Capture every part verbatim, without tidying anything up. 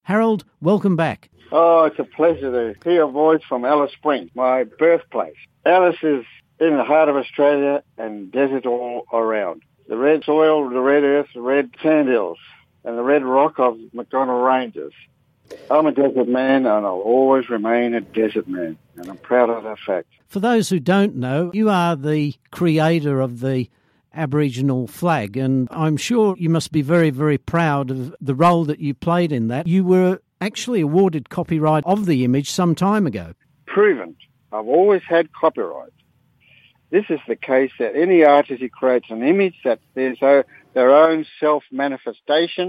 Harold, welcome back. Oh, it's a pleasure to hear a voice from Alice Springs, my birthplace. Alice is in the heart of Australia and desert all around. The red soil, the red earth, the red sandhills, and the red rock of McDonnell Ranges. I'm a desert man and I'll always remain a desert man, and I'm proud of that fact. For those who don't know, you are the creator of the Aboriginal flag, and I'm sure you must be very, very proud of the role that you played in that. You were actually awarded copyright of the image some time ago. Proven. I've always had copyright. This is the case that any artist who creates an image that there's a, their own self-manifestation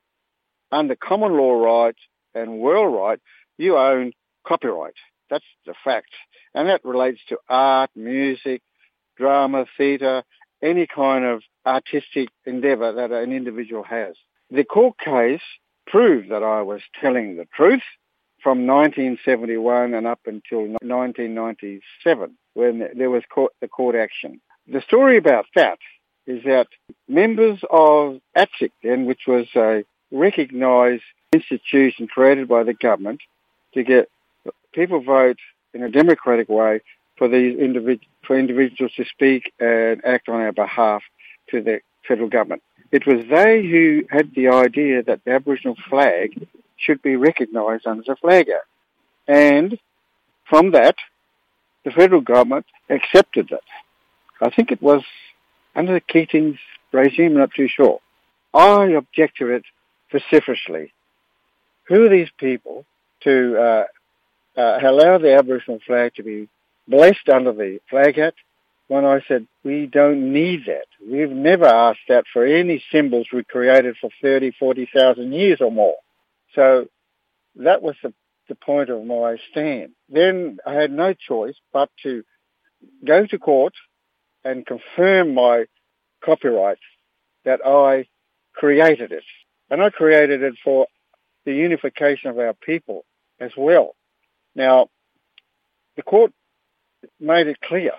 under common law rights and world right, you own copyright. That's the fact. And that relates to art, music, drama, theatre, any kind of artistic endeavour that an individual has. The court case proved that I was telling the truth from nineteen seventy-one and up until nineteen ninety-seven, when there was court, the court action. The story about that is that members of A T S I C then, which was a recognised institution created by the government to get people vote in a democratic way for these individ- for individuals to speak and act on our behalf to the federal government. It was they who had the idea that the Aboriginal flag should be recognised under the Flag Act. And from that, the federal government accepted it. I think it was under the Keating's regime, I'm not too sure. I object to it vociferously. Who are these people to uh, uh, allow the Aboriginal flag to be blessed under the Flag Act when I said we don't need that? We've never asked that for any symbols we created for thirty, forty thousand years or more. So that was the, the point of my stand. Then I had no choice but to go to court and confirm my copyright that I created it. And I created it for the unification of our people as well. Now, the court made it clear.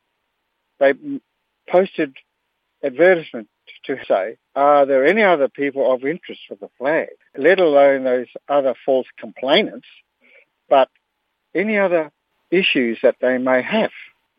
They posted advertisements to say, are there any other people of interest for the flag, let alone those other false complainants, but any other issues that they may have.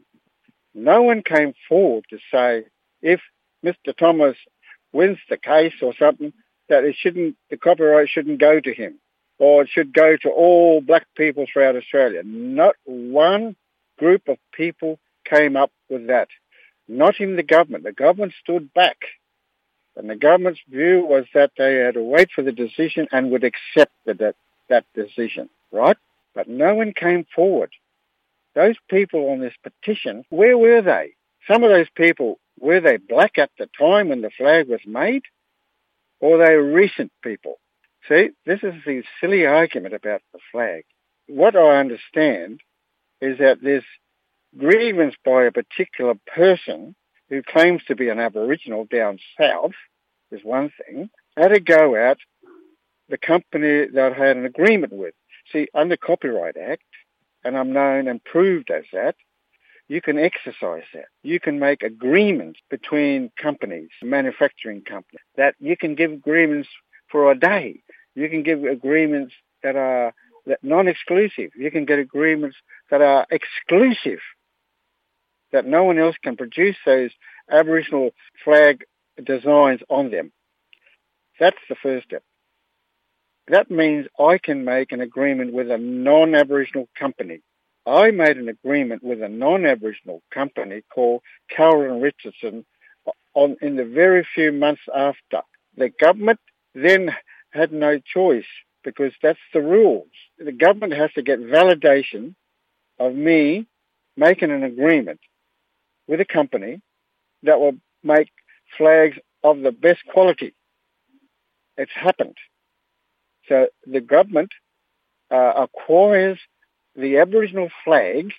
No one came forward to say, if Mister Thomas wins the case or something, that it shouldn't, the copyright shouldn't go to him, or it should go to all black people throughout Australia. Not one group of people came up with that. Not in the government. The government stood back. And the government's view was that they had to wait for the decision and would accept that, that decision, right? But no one came forward. Those people on this petition, where were they? Some of those people, were they black at the time when the flag was made? Or are they recent people? See, this is the silly argument about the flag. What I understand is that there's grievance by a particular person who claims to be an Aboriginal down south, is one thing, had to go out the company that I had an agreement with. See, under Copyright Act, and I'm known and proved as that, you can exercise that. You can make agreements between companies, manufacturing companies, that you can give agreements for a day. You can give agreements that are that non-exclusive. You can get agreements that are exclusive, that no one else can produce those Aboriginal flag designs on them. That's the first step. That means I can make an agreement with a non-Aboriginal company. I made an agreement with a non-Aboriginal company called Calvin Richardson on, in the very few months after. The government then had no choice because that's the rules. The government has to get validation of me making an agreement with a company that will make flags of the best quality. It's happened. So the government uh, acquires the Aboriginal flag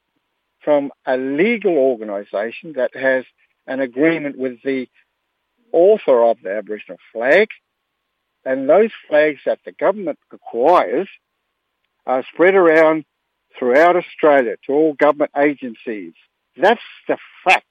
from a legal organisation that has an agreement with the author of the Aboriginal flag, and those flags that the government acquires are spread around throughout Australia to all government agencies. That's the fact.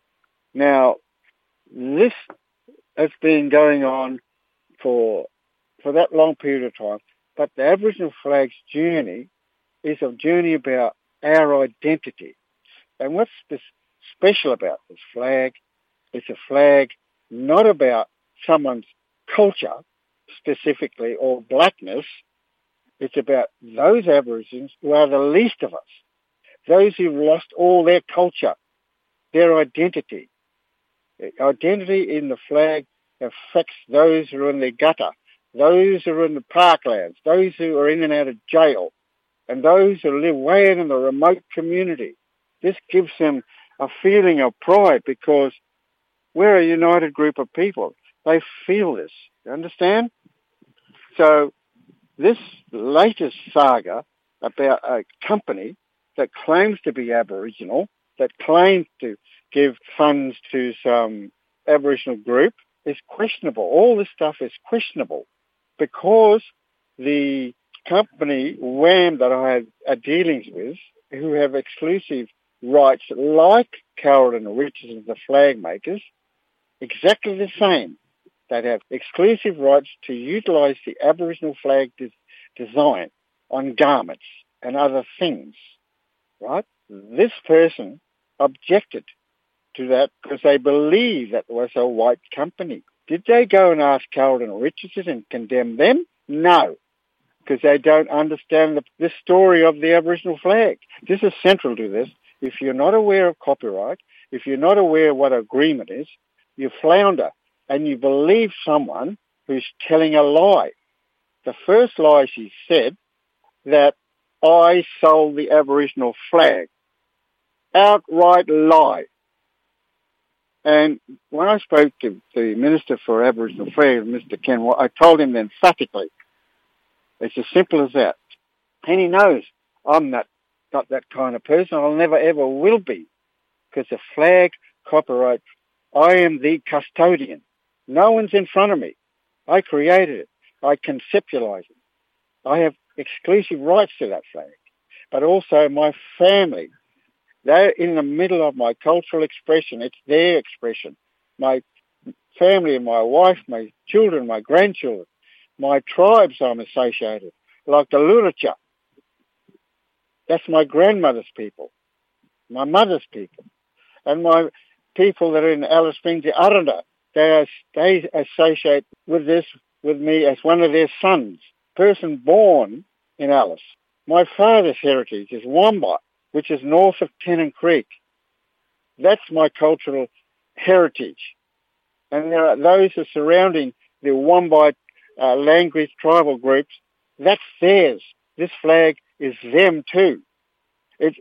Now, this has been going on for for that long period of time. But the Aboriginal flag's journey is a journey about our identity. And what's this special about this flag? It's a flag not about someone's culture specifically or blackness. It's about those Aborigines who are the least of us, those who've lost all their culture, their identity. Identity in the flag affects those who are in the gutter, those who are in the parklands, those who are in and out of jail, and those who live way out in the remote community. This gives them a feeling of pride because we're a united group of people. They feel this. You understand? So this latest saga about a company that claims to be Aboriginal, that claims to give funds to some Aboriginal group is questionable. All this stuff is questionable because the company, WAM, that I had uh, dealings with, who have exclusive rights like Carolyn Richardson, the flag makers, exactly the same. They have exclusive rights to utilise the Aboriginal flag des- design on garments and other things, right? This person objected to that because they believe that was a white company. Did they go and ask Carolyn Richardson and condemn them? No, because they don't understand the, the story of the Aboriginal flag. This is central to this. If you're not aware of copyright, if you're not aware of what agreement is, you flounder and you believe someone who's telling a lie. The first lie she said that I sold the Aboriginal flag. Outright lie. And when I spoke to the Minister for Aboriginal Affairs, Mister Ken, I told him emphatically, it's as simple as that. And he knows I'm not, not that kind of person. I'll never ever will be. Because the flag copyright, I am the custodian. No one's in front of me. I created it. I conceptualized it. I have exclusive rights to that flag. But also my family. They're in the middle of my cultural expression. It's their expression. My family, my wife, my children, my grandchildren, my tribes I'm associated, like the Luritja. That's my grandmother's people, my mother's people, and my people that are in Alice Springs, the Aranda. They, are, they associate with this, with me as one of their sons, person born in Alice. My father's heritage is Wamba, which is north of Tennant Creek. That's my cultural heritage. And there are those who are surrounding the Wamba uh, language tribal groups. That's theirs. This flag is them too. It's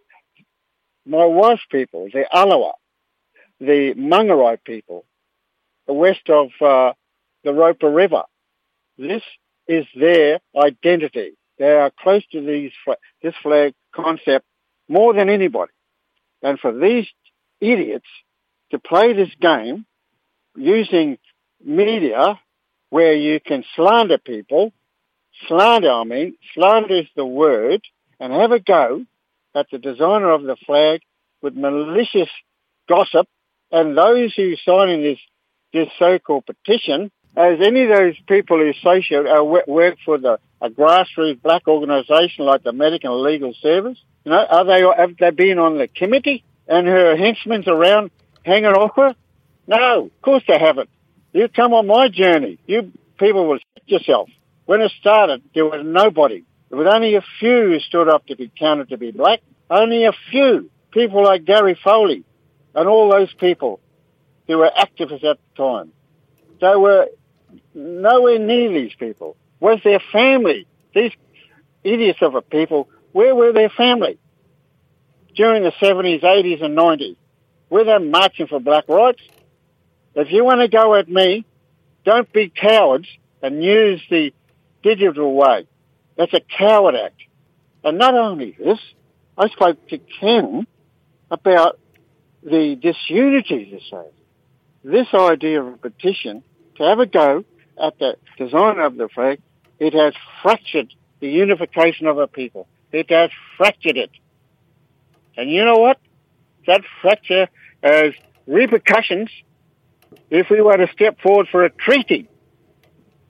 my wife's people, the Alawa, the Mangarai people, the west of uh, the Roper River. This is their identity. They are close to these this flag concept more than anybody. And for these idiots to play this game using media where you can slander people, slander, I mean, slander is the word, and have a go at the designer of the flag with malicious gossip, and those who sign in this, this so-called petition, as any of those people who associate uh, work for the a grassroots black organisation like the American Legal Service, you know, are they have they been on the committee and her henchmen's around hanging off her? No, of course they haven't. You come on my journey. You people will check yourself. When it started, there was nobody. There was only a few who stood up to be counted to be black. Only a few. People like Gary Foley and all those people who were activists at the time. They were nowhere near these people. Was their family, these idiots of a people, where were their family? During the seventies, eighties and nineties, were they marching for black rights? If you want to go at me, don't be cowards and use the digital way. That's a coward act. And not only this, I spoke to Ken about the disunity, to say. This idea of a petition to have a go at the design of the flag, it has fractured the unification of our people. It has fractured it. And you know what? That fracture has repercussions if we were to step forward for a treaty.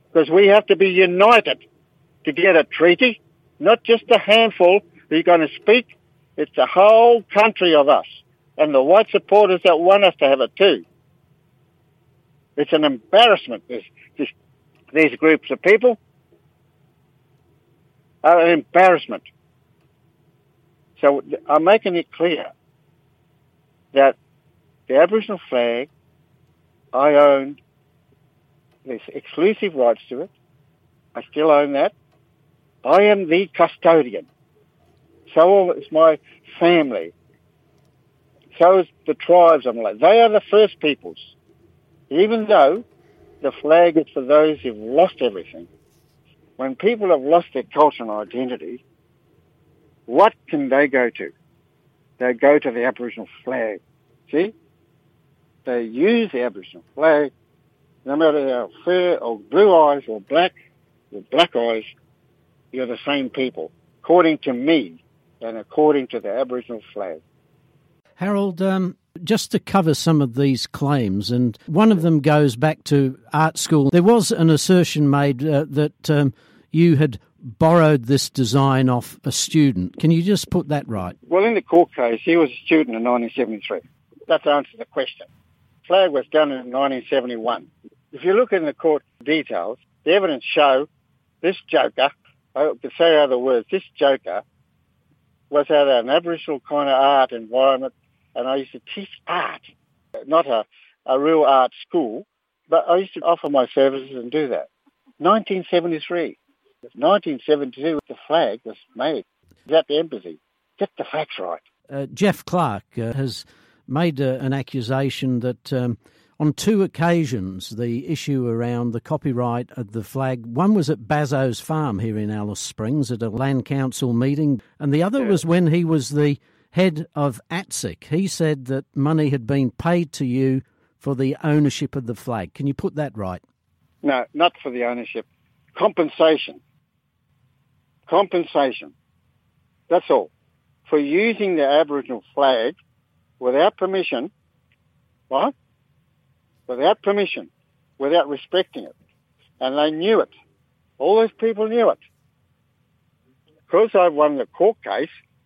because we have to be united to get a treaty, not just a handful who are going to speak. It's the whole country of us and the white supporters that want us to have it too. It's an embarrassment. This, this, these groups of people are an embarrassment. So I'm making it clear that the Aboriginal flag, I owned there's exclusive rights to it. I still own that. I am the custodian. So is my family. So is the tribes I'm like. They are the first peoples. Even though the flag is for those who've lost everything. When people have lost their culture and identity, what can they go to? They go to the Aboriginal flag. See? They use the Aboriginal flag. No matter how fair or blue eyes or black or black eyes, you're the same people, according to me and according to the Aboriginal flag. Harold, um, just to cover some of these claims, and one of them goes back to art school. There was an assertion made uh, that um, you had borrowed this design off a student. Can you just put that right? Well, in the court case, he was a student in nineteen seventy-three. That answers the question. Flag was done in nineteen seventy-one. If you look in the court details, the evidence show this joker, I could say other words, this joker was at an Aboriginal kind of art environment, and I used to teach art, not a, a real art school, but I used to offer my services and do that. nineteen seventy-three. nineteen seventy-two, the flag was made. It was at the embassy. Get the facts right. Uh, Jeff Clark uh, has made uh, an accusation that um, on two occasions the issue around the copyright of the flag, one was at Bazzo's farm here in Alice Springs at a land council meeting, and the other yeah. was when he was the head of A T S I C. He said that money had been paid to you for the ownership of the flag. Can you put that right? No, not for the ownership. Compensation. Compensation. That's all. For using the Aboriginal flag without permission, what? Without permission, without respecting it. And they knew it. All those people knew it. Because I won the court case,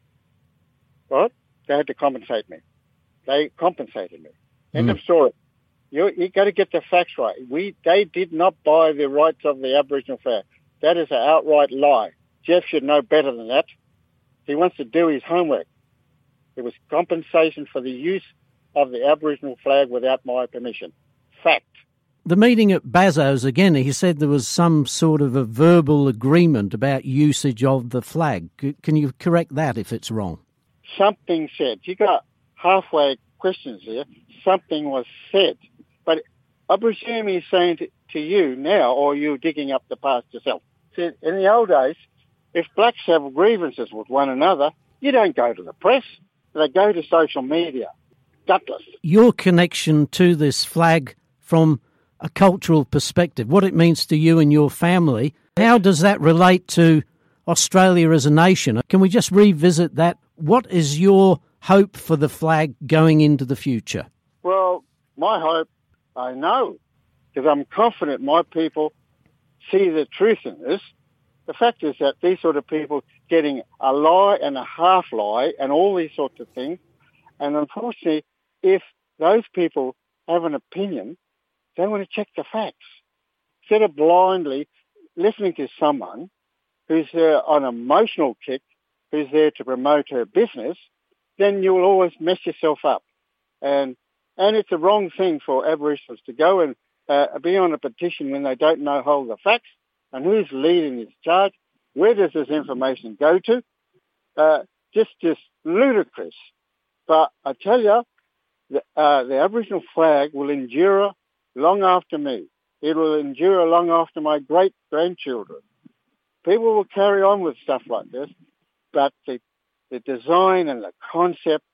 what? They had to compensate me. They compensated me. End mm. of story. You you got to get the facts right. We They did not buy the rights of the Aboriginal flag. That is an outright lie. Jeff should know better than that. He wants to do his homework. It was compensation for the use of the Aboriginal flag without my permission. Fact. The meeting at Bazzo's, again, he said there was some sort of a verbal agreement about usage of the flag. Can you correct that if it's wrong? Something said. You got halfway questions here. Something was said. But I presume he's saying to, to you now, or you digging up the past yourself. See, in the old days, if blacks have grievances with one another, you don't go to the press. They go to social media. Gutless. Your connection to this flag from a cultural perspective, what it means to you and your family, how does that relate to Australia as a nation? Can we just revisit that? What is your hope for the flag going into the future? Well, my hope, I know, because I'm confident my people see the truth in this. The fact is that these sort of people getting a lie and a half lie and all these sorts of things. And unfortunately, if those people have an opinion, they want to check the facts. Instead of blindly listening to someone who's uh, on an emotional kick, who's there to promote her business, then you will always mess yourself up. And and it's a wrong thing for Aboriginals to go and uh, be on a petition when they don't know hold the facts and who's leading this charge. Where does this information go to? Uh, just, just ludicrous. But I tell you, the, uh, the Aboriginal flag will endure long after me. It will endure long after my great-grandchildren. People will carry on with stuff like this, but the, the design and the concept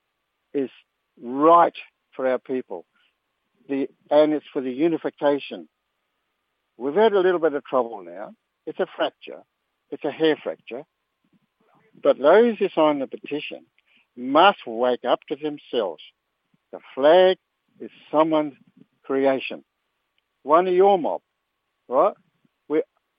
is right for our people. The, and it's for the unification. We've had a little bit of trouble now. It's a fracture. It's a hair fracture. But those who sign the petition must wake up to themselves. The flag is someone's creation. One of your mob, right?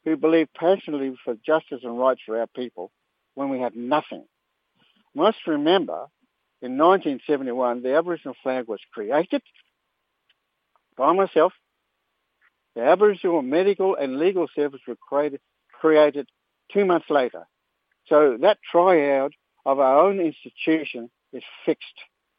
who believe passionately for justice and rights for our people when we had nothing. You must remember, in nineteen seventy-one, the Aboriginal flag was created by myself. The Aboriginal Medical and Legal Service were created, created two months later. So that triad of our own institution is fixed.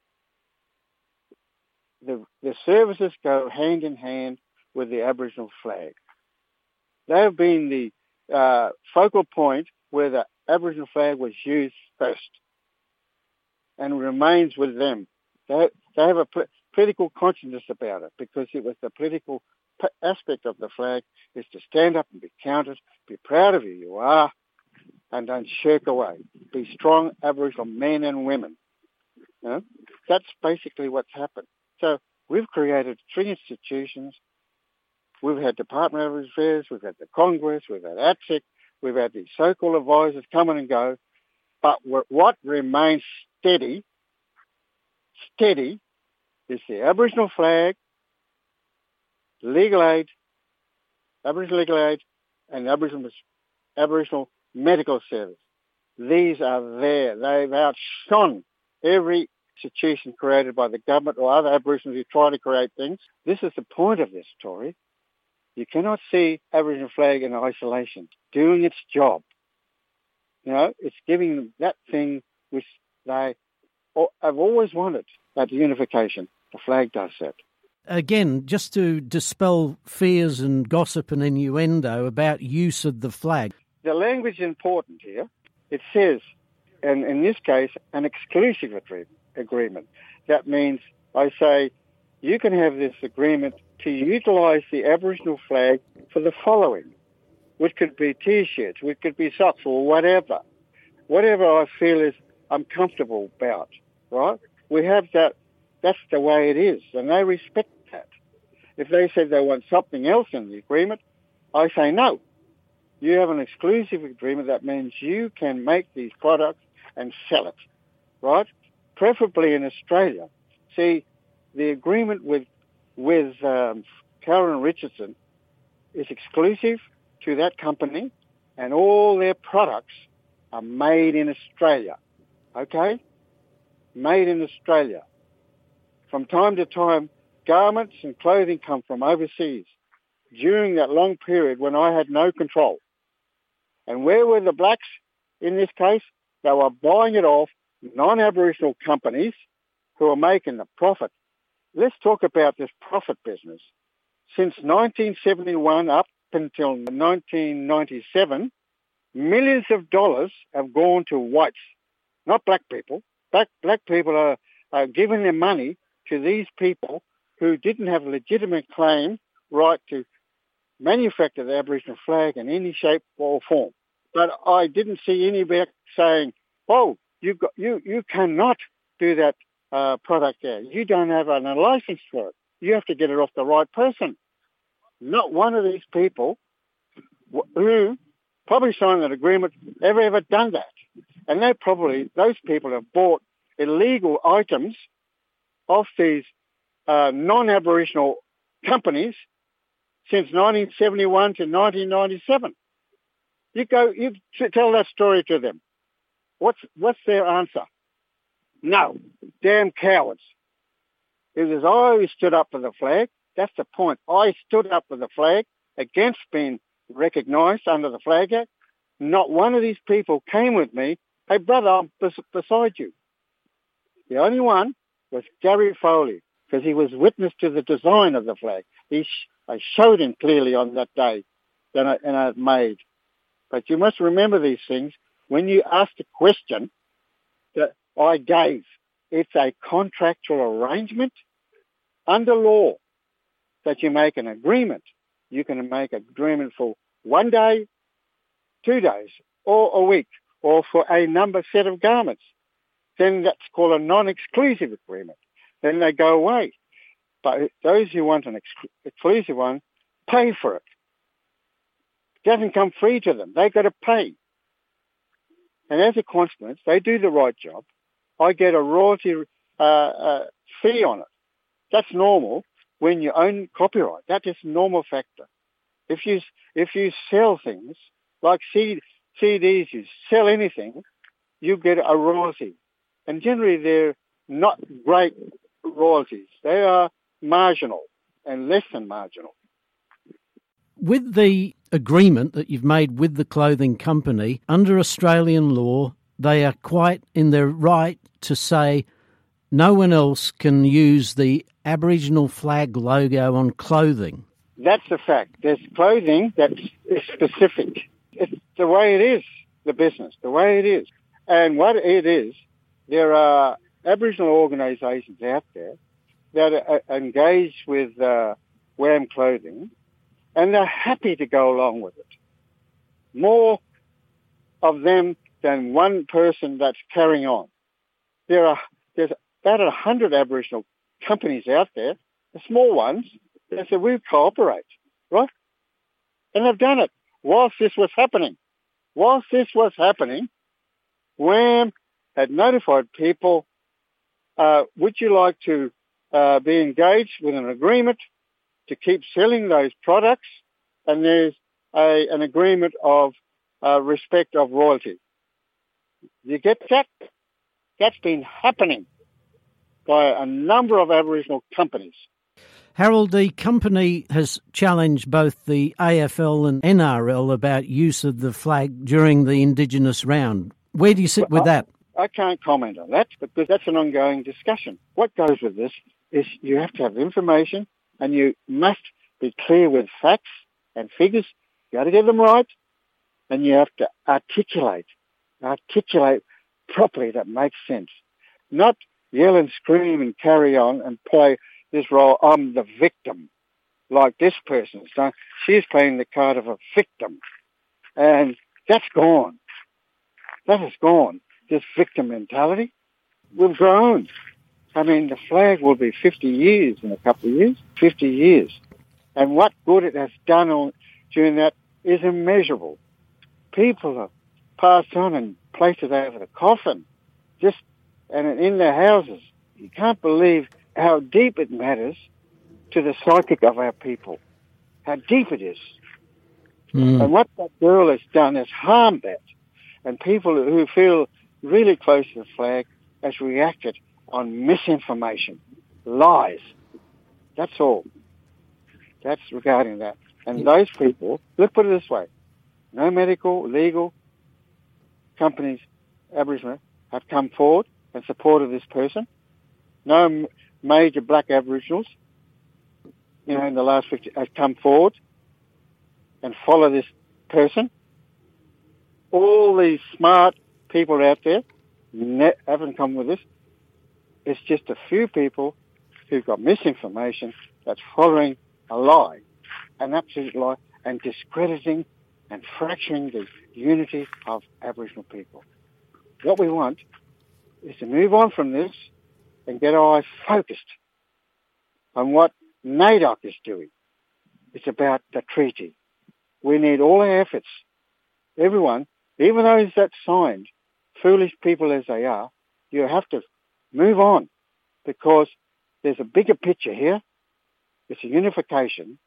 The, the services go hand in hand with the Aboriginal flag. They have been the uh, focal point where the Aboriginal flag was used first and remains with them. They, they have a pl- political consciousness about it because it was the political p- aspect of the flag is to stand up and be counted, be proud of who you are, and don't shirk away. Be strong Aboriginal men and women. You know? That's basically what's happened. So we've created three institutions. We've had Department of Aboriginal Affairs, we've had the Congress, we've had A T S I C, we've had these so-called advisors come in and go. But what remains steady, steady, is the Aboriginal flag, legal aid, Aboriginal legal aid, and Aboriginal, Aboriginal medical service. These are there. They've outshone every institution created by the government or other Aboriginals who try to create things. This is the point of this story. You cannot see Aboriginal flag in isolation, doing its job. You know, it's giving them that thing which they have always wanted, that unification. The flag does that. Again, just to dispel fears and gossip and innuendo about use of the flag. The language is important here. It says, and in this case, an exclusive agreement. That means I say, you can have this agreement to utilise the Aboriginal flag for the following, which could be T-shirts, which could be socks or whatever. Whatever I feel is I'm comfortable about, right? We have that. That's the way it is, and they respect that. If they said they want something else in the agreement, I say no. You have an exclusive agreement. That means you can make these products and sell it, right? Preferably in Australia. See, the agreement with with um, Karen Richardson is exclusive to that company, and all their products are made in Australia, okay? Made in Australia. From time to time, garments and clothing come from overseas during that long period when I had no control. And where were the blacks in this case? They were buying it off non-Aboriginal companies who are making the profit. Let's talk about this profit business. Since nineteen seventy-one up until nineteen ninety-seven, millions of dollars have gone to whites, not black people. Black, black people are, are giving their money to these people who didn't have a legitimate claim right to manufacture the Aboriginal flag in any shape or form. But I didn't see anybody saying, oh, you got, you, you cannot do that uh, product there. You don't have a license for it. You have to get it off the right person. Not one of these people who probably signed that agreement ever, ever done that. And they probably, those people have bought illegal items off these uh, non-Aboriginal companies since nineteen seventy-one to nineteen ninety-seven. You go, you tell that story to them. What's what's their answer? No, damn cowards. It was I who stood up for the flag. That's the point. I stood up for the flag against being recognised under the Flag Act. Not one of these people came with me. Hey, brother, I'm bes- beside you. The only one was Gary Foley, because he was witness to the design of the flag. He sh- I showed him clearly on that day that I, and I made. But you must remember these things. When you ask a question that I gave, it's a contractual arrangement under law that you make an agreement. You can make an agreement for one day, two days, or a week, or for a number set of garments. Then that's called a non-exclusive agreement. Then they go away. But those who want an ex- exclusive one pay for it. It doesn't come free to them. They've got to pay. And as a consequence, they do the right job. I get a royalty uh, uh, fee on it. That's normal when you own copyright. That is a normal factor. If you if you sell things like C, CDs, you sell anything, you get a royalty. And generally they're not great royalties. They are marginal and less than marginal. With the agreement that you've made with the clothing company, under Australian law, they are quite in their right to say no one else can use the Aboriginal flag logo on clothing. That's a fact. There's clothing that is specific. It's the way it is, the business, the way it is. And what it is, there are Aboriginal organisations out there that are engaged with uh, W A M clothing, and they're happy to go along with it. More of them than one person that's carrying on. There are there's about a hundred Aboriginal companies out there, the small ones, that say we cooperate, right? And they've done it whilst this was happening. Whilst this was happening, W A M had notified people, uh, would you like to uh, be engaged with an agreement to keep selling those products? And there's a, an agreement of uh, respect of royalty. You get that? That's been happening by a number of Aboriginal companies. Harold, the company has challenged both the A F L and N R L about use of the flag during the Indigenous round. Where do you sit well, with that? I, I can't comment on that because that's an ongoing discussion. What goes with this is you have to have information and you must be clear with facts and figures. You got to get them right, and you have to articulate, articulate properly that makes sense. Not yell and scream and carry on and play this role. I'm the victim, like this person's done. She's playing the card of a victim, and that's gone. That is gone. This victim mentality. We've grown. I mean, the flag will be fifty years in a couple of years. fifty years. And what good it has done on, during that is immeasurable. People have passed on and placed it over the coffin, just and in their houses. You can't believe how deep it matters to the psychic of our people, how deep it is. Mm. And what that girl has done has harmed that. And people who feel really close to the flag has reacted on misinformation, lies. That's all. That's regarding that. And those people, let's put it this way, no medical, legal companies, Aboriginal, have come forward and supported this person. No m- major black Aboriginals, you know, in the last fifty have come forward and follow this person. All these smart people out there ne- haven't come with this. It's just a few people who've got misinformation that's following a lie, an absolute lie, and discrediting and fracturing the unity of Aboriginal people. What we want is to move on from this and get our eyes focused on what NAIDOC is doing. It's about the treaty. We need all our efforts. Everyone, even those that signed, foolish people as they are, you have to move on because there's a bigger picture here. It's a unification.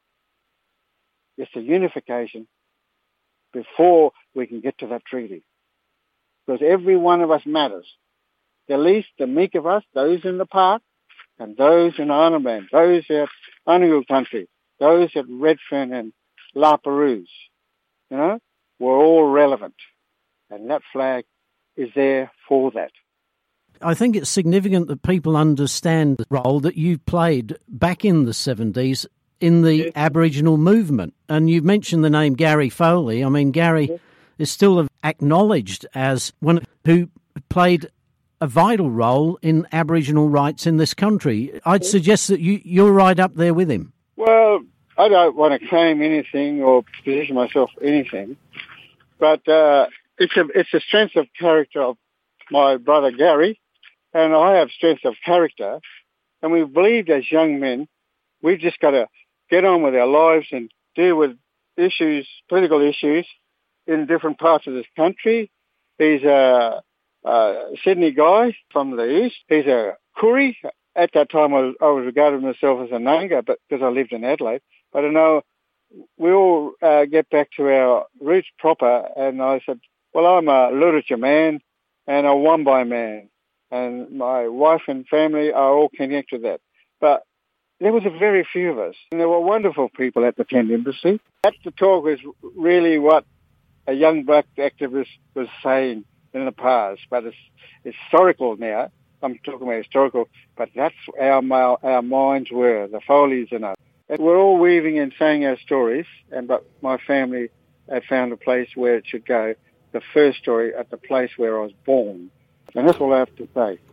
It's a unification before we can get to that treaty. Because every one of us matters. The least, the meek of us, those in the park, and those in Arnhem Land, those at Anigal country, those at Redfern and La Perouse, you know, we're all relevant. And that flag is there for that. I think it's significant that people understand the role that you played back in the seventies in the yes. Aboriginal movement. And you mentioned the name Gary Foley. I mean, Gary yes. is still acknowledged as one who played a vital role in Aboriginal rights in this country. I'd yes. suggest that you, you're right up there with him. Well, I don't want to claim anything or position myself anything, but uh, it's a it's a strength of character of my brother Gary, and I have strength of character, and we believed as young men we've just got to get on with our lives and deal with issues, political issues in different parts of this country. He's a, a Sydney guy from the east. He's a Koori. At that time, I was, I was regarding myself as a Nanga, but because I lived in Adelaide. But I know we all uh, get back to our roots proper, and I said, well, I'm a Luritja man and a Wambai man, and my wife and family are all connected to that. But there was a very few of us, and there were wonderful people at the Tent Embassy. That's the talk is really what a young black activist was saying in the past, but it's historical now. I'm talking about historical, but that's how our, our minds were, the Foleys and us. And we're all weaving and saying our stories, and but my family had found a place where it should go, the first story at the place where I was born. And that's all I have to say.